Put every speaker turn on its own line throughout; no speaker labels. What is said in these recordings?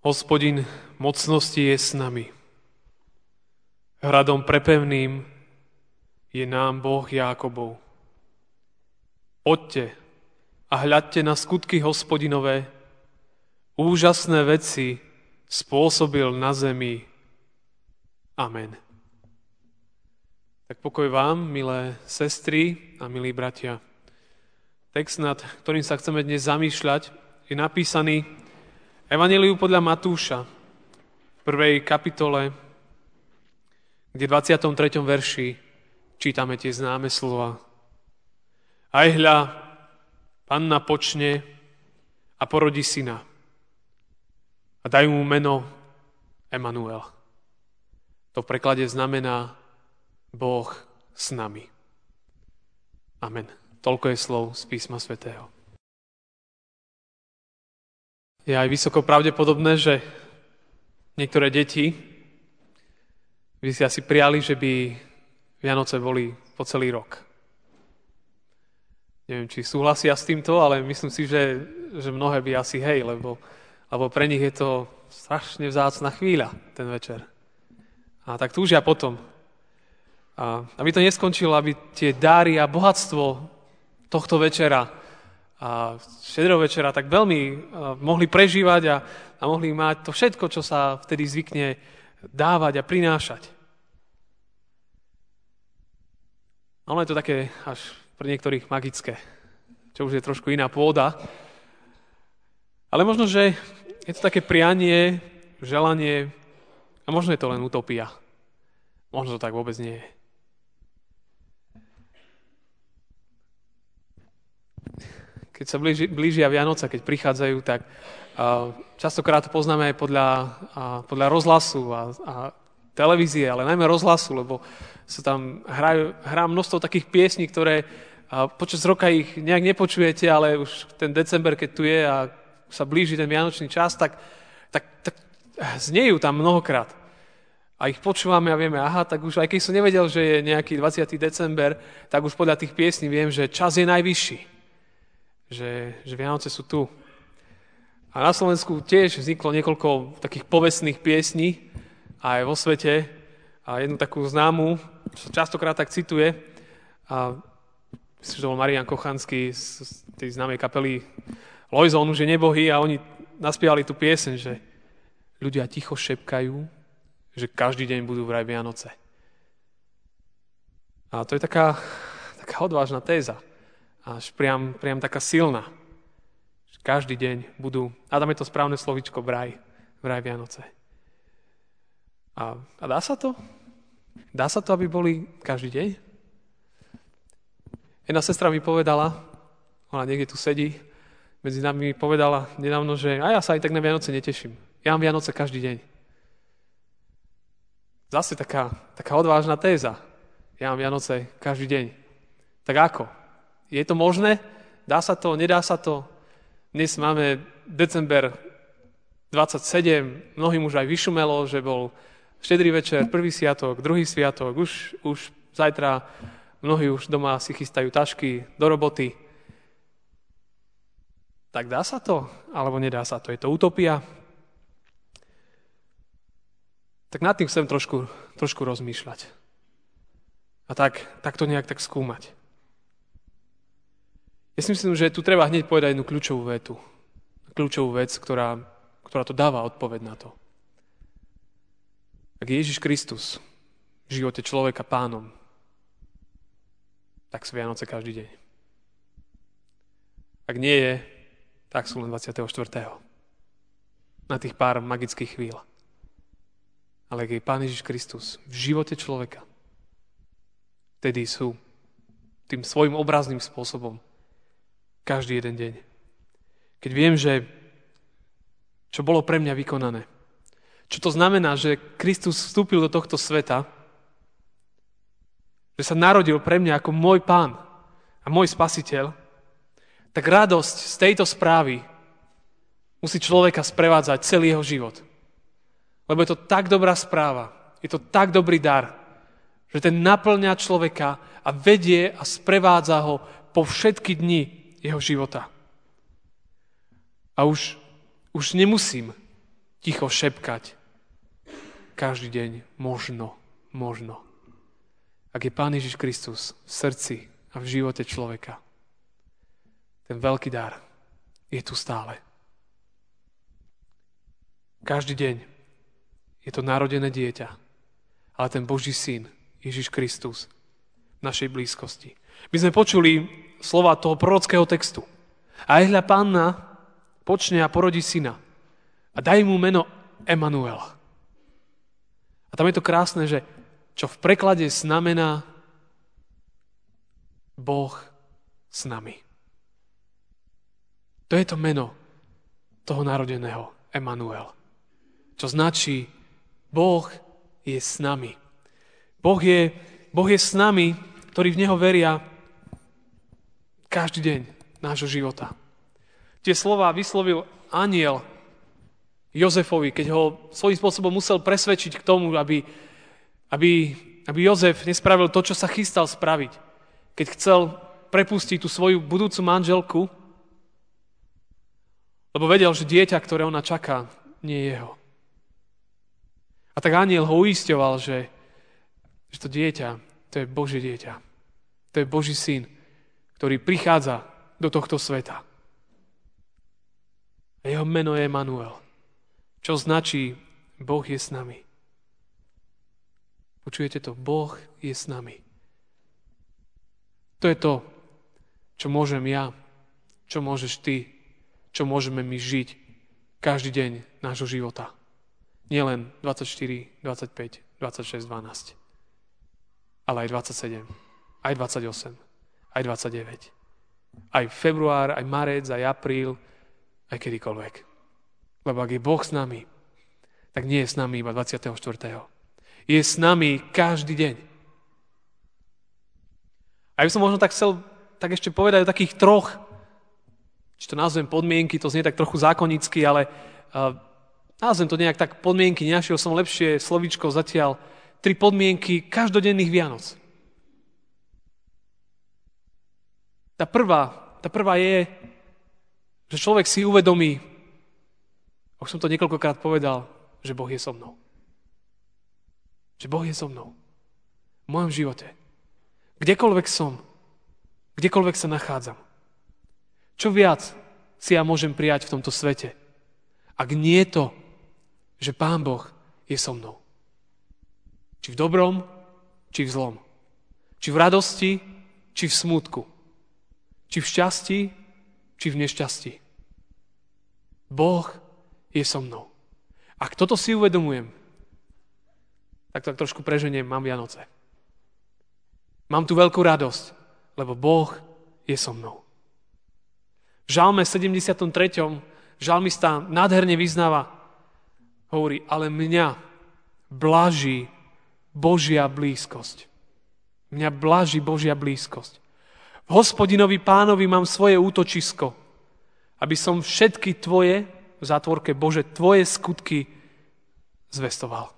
Hospodin mocnosti je s nami. Hradom prepevným je nám Boh Jákobov. Poďte a hľadte na skutky Hospodinové. Úžasné veci spôsobil na zemi. Amen. Tak pokoj vám, milé sestry a milí bratia. Text, nad ktorým sa chceme dnes zamýšľať, je napísaný Evanjeliu podľa Matúša v 1. kapitole, kde v 23. verši čítame tie známe slova. Aj hľa, panna počne a porodí syna a dajú mu meno Emanuel. To v preklade znamená Boh s nami. Amen. Toľko je slov z písma svätého. Je aj vysoko pravdepodobné, že niektoré deti by si asi prijali, že by Vianoce boli po celý rok. Neviem, či súhlasia s týmto, ale myslím si, že mnohé by asi lebo pre nich je to strašne vzácna chvíľa, ten večer. A tak túžia potom. A aby to neskončilo, aby tie dáry a bohatstvo tohto večera a štedrovečera tak veľmi mohli prežívať a mohli mať to všetko, čo sa vtedy zvykne dávať a prinášať. A ono je to také až pre niektorých magické, čo už je trošku iná pôda. Ale možno, že je to také prianie, želanie a možno je to len utopia. Možno to tak vôbec nie je. Keď sa blížia Vianoce, keď prichádzajú, tak častokrát to poznáme aj podľa rozhlasu a televízie, ale najmä rozhlasu, lebo sa tam hrá množstvo takých piesní, ktoré počas roka ich nejak nepočujete, ale už ten december, keď tu je a sa blíži ten vianočný čas, tak znejú tam mnohokrát. A ich počúvame a vieme, tak už aj keď som nevedel, že je nejaký 20. december, tak už podľa tých piesní viem, že čas je najvyšší. Že Vianoce sú tu. A na Slovensku tiež vzniklo niekoľko takých povestných piesní aj vo svete. A jednu takú známu, čo častokrát tak cituje, a myslím, že to bol Marián Kochanský z tej známej kapely Lojzo, on už je nebohý a oni naspievali tú pieseň, že ľudia ticho šepkajú, že každý deň budú vraj Vianoce. A to je taká odvážna téza. Až priam taká silná. Každý deň budú, a tam je to správne slovíčko, vraj Vianoce. A dá sa to? Dá sa to, aby boli každý deň? Jedna sestra mi povedala, ona niekde tu sedí, medzi nami mi povedala nedávno, že ja sa aj tak na Vianoce neteším. Ja mám Vianoce každý deň. Zase taká odvážna téza. Ja mám Vianoce každý deň. Tak ako? Je to možné? Dá sa to? Nedá sa to? Dnes máme december 27, mnohým už aj vyšumelo, že bol štedrý večer, prvý sviatok, druhý sviatok, už zajtra mnohí už doma si chystajú tašky do roboty. Tak dá sa to? Alebo nedá sa to? Je to utopia? Tak nad tým chcem trošku rozmýšľať. A tak to nejak tak skúmať. Ja si myslím, že tu treba hneď povedať jednu kľúčovú vetu. Kľúčovú vec, ktorá to dáva odpoveď na to. Ak je Ježiš Kristus v živote človeka pánom, tak sú Vianoce každý deň. Ak nie je, tak sú len 24. Na tých pár magických chvíľ. Ale ak je Pán Ježiš Kristus v živote človeka, vtedy sú tým svojim obrazným spôsobom každý jeden deň. Keď viem, že čo bolo pre mňa vykonané. Čo to znamená, že Kristus vstúpil do tohto sveta, že sa narodil pre mňa ako môj Pán a môj Spasiteľ, tak radosť z tejto správy musí človeka sprevádzať celý jeho život. Lebo je to tak dobrá správa, je to tak dobrý dar, že ten naplňa človeka a vedie a sprevádza ho po všetky dni jeho života. A už nemusím ticho šepkať každý deň možno. Ak je Pán Ježiš Kristus v srdci a v živote človeka, ten veľký dar je tu stále. Každý deň je to narodené dieťa, ale ten Boží syn, Ježiš Kristus, v našej blízkosti. My sme počuli slova toho prorockého textu. A hľa Panna počne a porodí syna a daj mu meno Emanuel. A tam je to krásne, že čo v preklade znamená Boh s nami. To je to meno toho narodeného Emanuel. Čo značí Boh je s nami. Boh je s nami, ktorí v Neho veria každý deň nášho života. Tie slová vyslovil anjel Jozefovi, keď ho svojím spôsobom musel presvedčiť k tomu, aby Jozef nespravil to, čo sa chystal spraviť. Keď chcel prepustiť tú svoju budúcu manželku, lebo vedel, že dieťa, ktoré ona čaká, nie je jeho. A tak anjel ho uisťoval, že to dieťa, to je Božie dieťa. To je Boží syn, ktorý prichádza do tohto sveta. A jeho meno je Emanuel, čo značí Boh je s nami. Počujete to? Boh je s nami. To je to, čo môžem ja, čo môžeš ty, čo môžeme my žiť každý deň nášho života. Nielen 24, 25, 26, 12, ale aj 27, aj 28, aj 29, aj február, aj marec, aj apríl, aj kedykoľvek. Lebo ak je Boh s nami, tak nie je s nami iba 24. Je s nami každý deň. A ja by som možno tak chcel tak ešte povedať o takých troch, či to nazvem podmienky, to znie tak trochu zákonicky, ale nazvem to nejak tak podmienky, nenašiel som lepšie slovíčko zatiaľ, 3 podmienky každodenných Vianoc. Tá prvá je, že človek si uvedomí, už som to niekoľkokrát povedal, že Boh je so mnou. Že Boh je so mnou. V mojom živote. Kdekoľvek som, kdekoľvek sa nachádzam. Čo viac si ja môžem prijať v tomto svete, ak nie je to, že Pán Boh je so mnou. Či v dobrom, či v zlom. Či v radosti, či v smútku. Či v šťastí, či v nešťastí. Boh je so mnou. Ak toto si uvedomujem, tak trošku preženiem, mám Vianoce. Mám tu veľkú radosť, lebo Boh je so mnou. V Žalme 73. žalmista nádherne vyznáva, hovorí, ale mňa blaží Božia blízkosť. Mňa blaží Božia blízkosť. V Hospodinovi Pánovi mám svoje útočisko, aby som všetky tvoje, v zátvorke Bože, tvoje skutky zvestoval.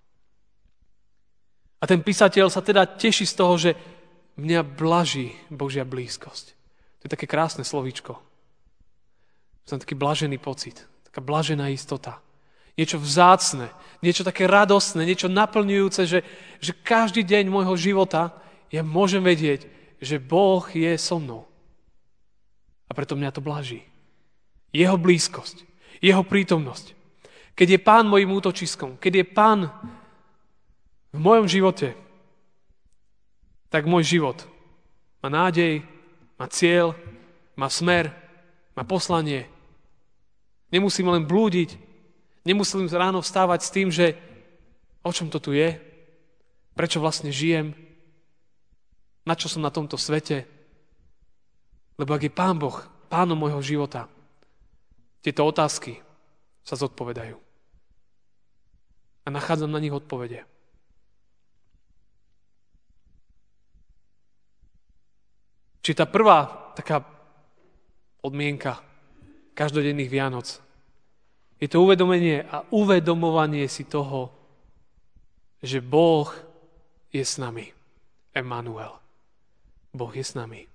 A ten písateľ sa teda teší z toho, že mňa blaží Božia blízkosť. To je také krásne slovíčko. Som taký blažený pocit, taká blažená istota. Niečo vzácne, niečo také radostné, niečo naplňujúce, že každý deň môjho života ja môžem vedieť, že Boh je so mnou. A preto mňa to blaží. Jeho blízkosť, jeho prítomnosť. Keď je Pán mojím útočiskom, keď je Pán v mojom živote, tak môj život má nádej, má cieľ, má smer, má poslanie. Nemusím len blúdiť, nemusím ráno vstávať s tým, že o čom to tu je, prečo vlastne žijem, na čo som na tomto svete. Lebo ak je Pán Boh, Pánom môjho života, tieto otázky sa zodpovedajú. A nachádzam na nich odpovede. Čiže tá prvá taká podmienka každodenných Vianoc je to uvedomenie a uvedomovanie si toho, že Boh je s nami. Emanuel. Boh je s nami.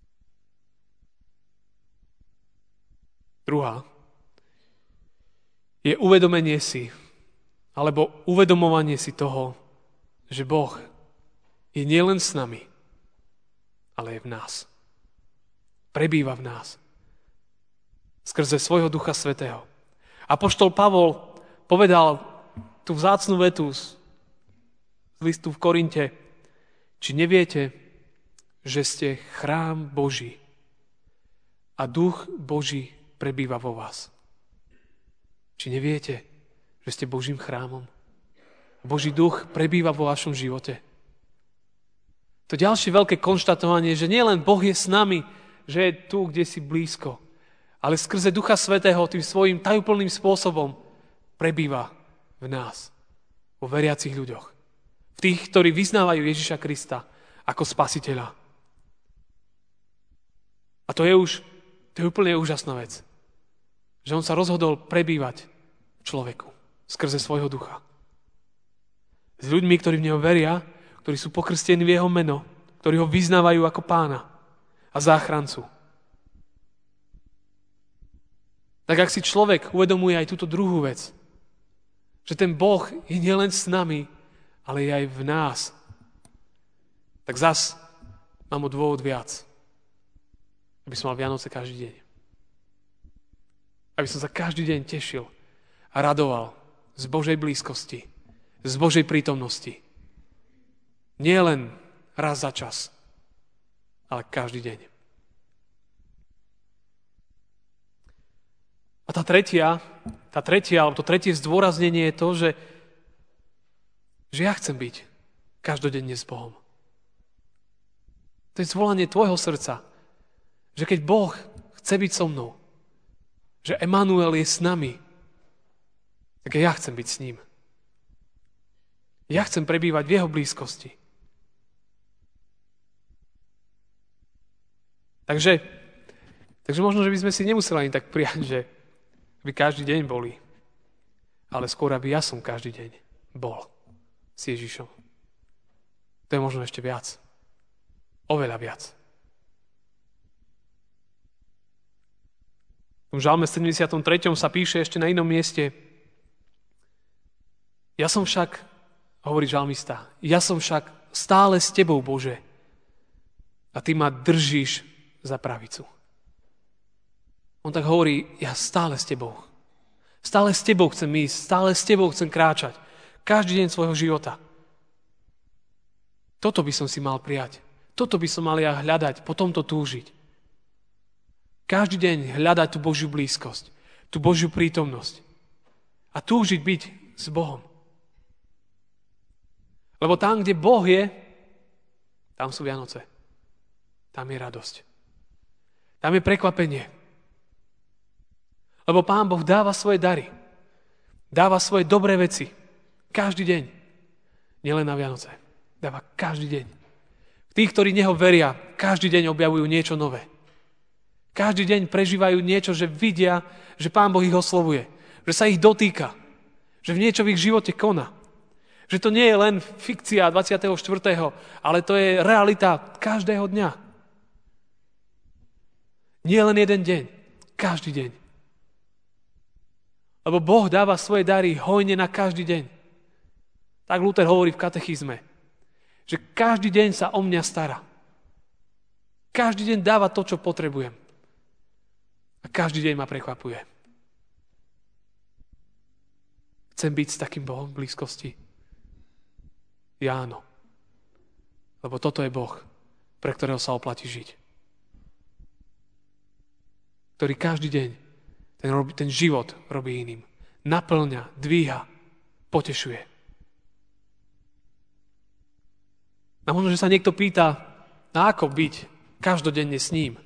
Druhá je uvedomenie si, alebo uvedomovanie si toho, že Boh je nielen s nami, ale je v nás. Prebýva v nás. Skrze svojho Ducha Svätého. Apoštol Pavol povedal tú vzácnu vetu z listu v Korinte: či neviete, že ste chrám Boží a Duch Boží prebýva vo vás? Či neviete, že ste Božím chrámom? Boží duch prebýva vo vašom živote. To ďalšie veľké konštatovanie, že nielen Boh je s nami, že je tu, kde si blízko, ale skrze Ducha Svätého tým svojím tajúplným spôsobom prebýva v nás, vo veriacich ľuďoch. V tých, ktorí vyznávajú Ježiša Krista ako spasiteľa. A to je úplne úžasná vec. Že on sa rozhodol prebývať v človeku skrze svojho ducha. S ľuďmi, ktorí v neho veria, ktorí sú pokrstení v jeho meno, ktorí ho vyznávajú ako pána a záchrancu. Tak ak si človek uvedomuje aj túto druhú vec, že ten Boh je nielen s nami, ale je aj v nás, tak zas mám o dôvod viac, aby som mal Vianoce každý deň. Aby som sa každý deň tešil a radoval z Božej blízkosti, z Božej prítomnosti. Nie len raz za čas, ale každý deň. A to tretie zdôraznenie je to, že ja chcem byť každodenne s Bohom. To je zvolanie tvojho srdca, že keď Boh chce byť so mnou, že Emanuel je s nami, tak ja chcem byť s ním. Ja chcem prebývať v jeho blízkosti. Takže možno, že by sme si nemuseli ani tak prijať, že by každý deň boli, ale skôr, aby ja som každý deň bol s Ježišom. To je možno ešte viac. Oveľa viac. V Žalme 73. sa píše ešte na inom mieste: ja som však, hovorí žalmista, ja som však stále s tebou, Bože, a ty ma držíš za pravicu. On tak hovorí: ja stále s tebou. Stále s tebou chcem ísť, stále s tebou chcem kráčať. Každý deň svojho života. Toto by som si mal prijať. Toto by som mal ja hľadať, po tomto túžiť. Každý deň hľadať tú Božiu blízkosť, tú Božiu prítomnosť. A túžiť byť s Bohom. Lebo tam, kde Boh je, tam sú Vianoce. Tam je radosť. Tam je prekvapenie. Lebo Pán Boh dáva svoje dary. Dáva svoje dobré veci. Každý deň. Nielen na Vianoce. Dáva každý deň. Tí, ktorí neho veria, každý deň objavujú niečo nové. Každý deň prežívajú niečo, že vidia, že Pán Boh ich oslovuje. Že sa ich dotýka. Že v niečo v ich živote koná. Že to nie je len fikcia 24., ale to je realita každého dňa. Nie len jeden deň. Každý deň. Lebo Boh dáva svoje dary hojne na každý deň. Tak Luther hovorí v katechizme, že každý deň sa o mňa stará. Každý deň dáva to, čo potrebujem. A každý deň ma prekvapuje. Chcem byť s takým Bohom v blízkosti? Ja áno. Lebo toto je Boh, pre ktorého sa oplatí žiť. Ktorý každý deň ten život robí iným. Naplňa, dvíha, potešuje. A možno, že sa niekto pýta, ako byť každodenne s ním.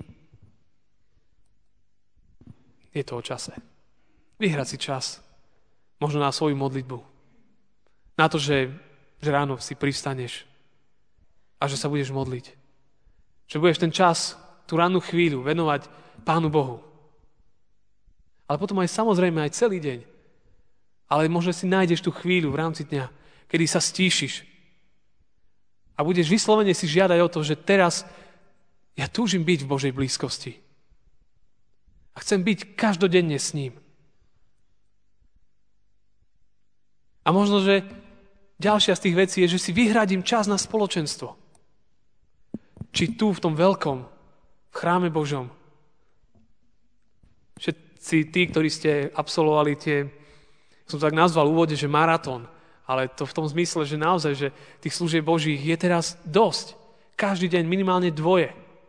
Je to o čase. Vyhrať si čas. Možno na svoju modlitbu. Na to, že ráno si pristaneš a že sa budeš modliť. Že budeš ten čas, tú rannú chvíľu venovať Pánu Bohu. Ale potom aj samozrejme aj celý deň. Ale možno si nájdeš tú chvíľu v rámci dňa, kedy sa stíšiš a budeš vyslovene si žiadať o to, že teraz ja túžim byť v Božej blízkosti. A chcem byť každodenne s ním. A možno, že ďalšia z tých vecí je, že si vyhradím čas na spoločenstvo. Či tu, v tom veľkom, v chráme Božom. Všetci tí, ktorí ste absolvovali som tak nazval v úvode, že maratón, ale to v tom zmysle, že naozaj, že tých služieb Božích je teraz dosť. Každý deň minimálne 2.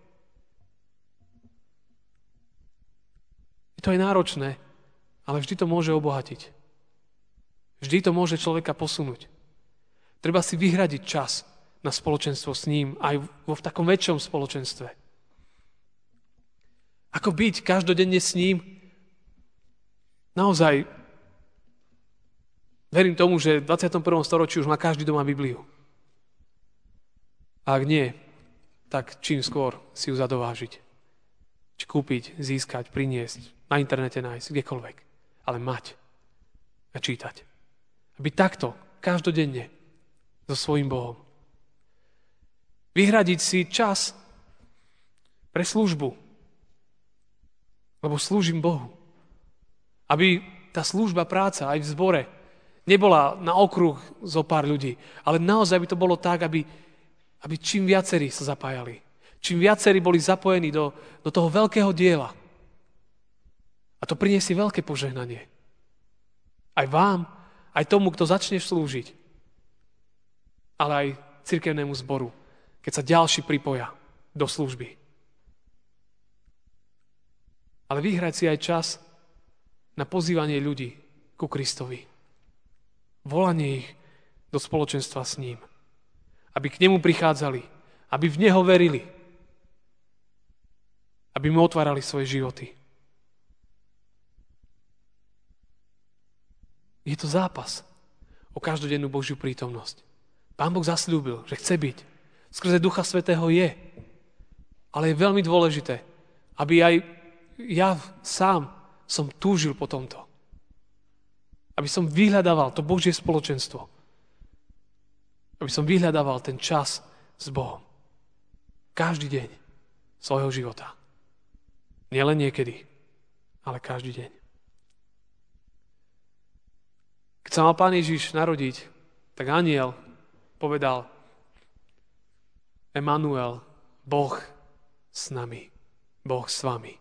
To je náročné, ale vždy to môže obohatiť. Vždy to môže človeka posunúť. Treba si vyhradiť čas na spoločenstvo s ním, aj vo v takom väčšom spoločenstve. Ako byť každodenne s ním? Naozaj, verím tomu, že v 21. storočí už má každý doma Bibliu. A ak nie, tak čím skôr si ju zadovážiť. Či kúpiť, získať, priniesť, na internete nájsť, kdekoľvek. Ale mať a čítať. A byť takto, každodenne, so svojím Bohom. Vyhradiť si čas pre službu. Lebo slúžim Bohu. Aby tá služba, práca aj v zbore nebola na okruh zo pár ľudí, ale naozaj by to bolo tak, aby čím viacerí sa zapájali. Čím viacerí boli zapojení do toho veľkého diela. A to priniesie veľké požehnanie. Aj vám, aj tomu, kto začne slúžiť. Ale aj cirkevnému zboru, keď sa ďalší pripoja do služby. Ale vyhrať si aj čas na pozývanie ľudí ku Kristovi. Volanie ich do spoločenstva s ním. Aby k nemu prichádzali, aby v neho verili, aby mu otvárali svoje životy. Je to zápas o každodennú Božiu prítomnosť. Pán Boh zasľúbil, že chce byť. Skrze Ducha Svätého je. Ale je veľmi dôležité, aby aj ja sám som túžil po tomto. Aby som vyhľadával to Božie spoločenstvo. Aby som vyhľadával ten čas s Bohom. Každý deň svojho života. Nielen niekedy, ale každý deň. Keď sa mal Pán Ježiš narodiť, tak anjel povedal: Emanuel, Boh s nami, Boh s vami.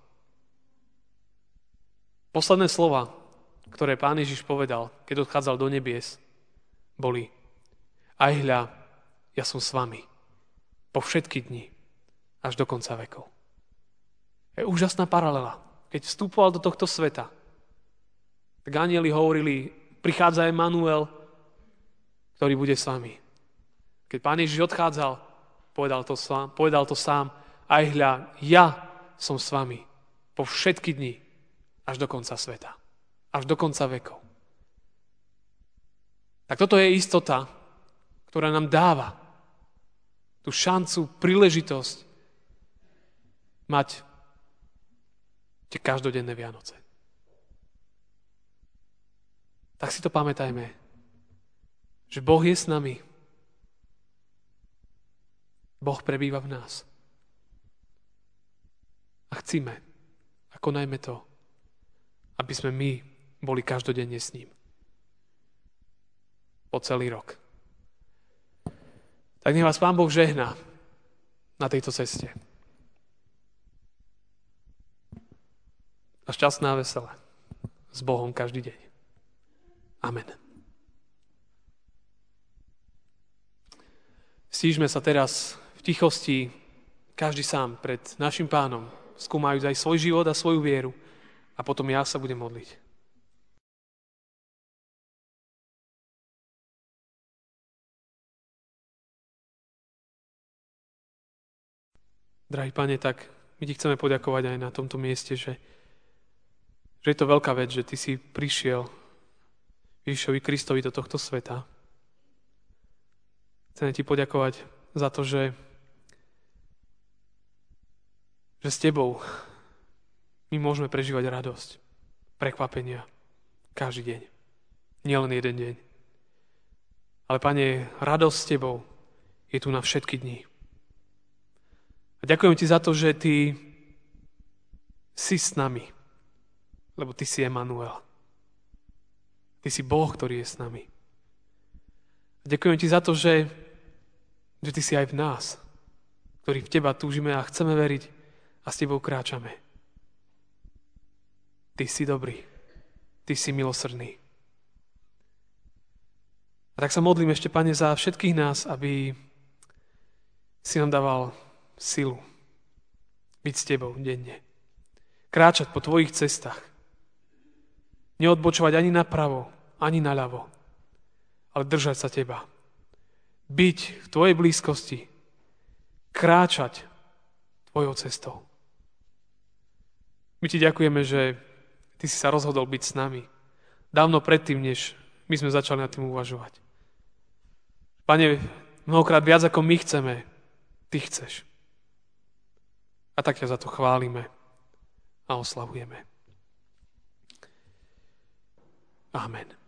Posledné slova, ktoré Pán Ježiš povedal, keď odchádzal do nebies, boli: Aj hľa, ja som s vami po všetky dni, až do konca vekov. Je úžasná paralela. Keď vstupoval do tohto sveta, tak anjeli hovorili: Prichádza Emanuel, ktorý bude s vami. Keď Pán Ježiš odchádzal, povedal to sám: Aj hľa, ja som s vami po všetky dni, až do konca sveta. Až do konca vekov. Tak toto je istota, ktorá nám dáva tú šancu, príležitosť mať tie každodenné Vianoce. Tak si to pamätajme, že Boh je s nami. Boh prebýva v nás. A chcíme a konajme to, aby sme my boli každodenne s ním. Po celý rok. Tak nech vás Pán Boh žehná na tejto ceste. A šťastná a veselá s Bohom každý deň. Amen. Stížme sa teraz v tichosti, každý sám pred našim Pánom, skúmajúc aj svoj život a svoju vieru, a potom ja sa budem modliť. Drahý Pane, tak my ti chceme poďakovať aj na tomto mieste, že je to veľká vec, že ty si prišiel Ježišovi Kristovi do tohto sveta. Chceme ti poďakovať za to, že s tebou my môžeme prežívať radosť, prekvapenia každý deň. Nielen jeden deň. Ale Pane, radosť s tebou je tu na všetky dni. A ďakujem ti za to, že ty si s nami, lebo ty si Emanuel. Ty si Boh, ktorý je s nami. Ďakujem ti za to, že ty si aj v nás, ktorí v teba túžime a chceme veriť a s tebou kráčame. Ty si dobrý, ty si milosrdný. A tak sa modlím ešte, Pane, za všetkých nás, aby si nám dával silu byť s tebou denne. Kráčať po tvojich cestách. Neodbočovať ani napravo, ani naľavo, ale držať sa teba. Byť v tvojej blízkosti. Kráčať tvojou cestou. My ti ďakujeme, že ty si sa rozhodol byť s nami. Dávno predtým, než my sme začali nad tým uvažovať. Pane, mnohokrát viac ako my chceme, ty chceš. A tak ťa za to chválime a oslavujeme. Amen.